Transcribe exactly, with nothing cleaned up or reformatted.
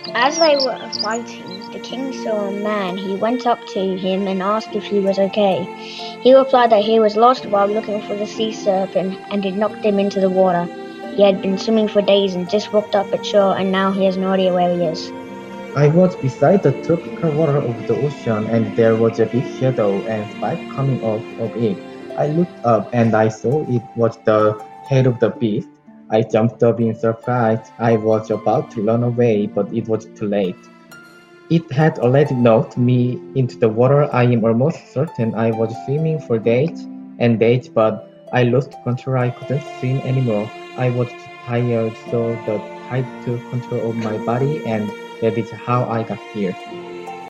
As they were fighting, the king saw a man. He went up to him and asked if he was okay. He replied that he was lost while looking for the sea serpent, and it knocked him into the water. He had been swimming for days and just walked up at shore, and now he has no idea where he is. I was beside the tropical water of the ocean, and there was a big shadow and spike coming off of it. I looked up and I saw it was the head of the beast. I jumped up in surprise. I was about to run away, but it was too late. It had already knocked me into the water. I am almost certain I was swimming for days and days, but I lost control. I couldn't swim anymore. I was too tired, so the tide took control of my body, and that is how I got here.